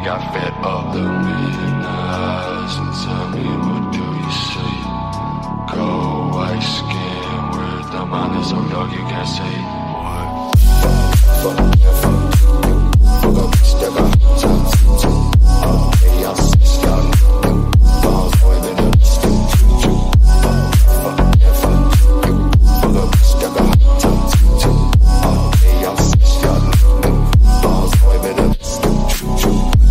got fed up. Look me in the eyes and tell me, what do you see? Cold white skin with the mind is so dark you can't see. What? Fuck, fuck, fuck.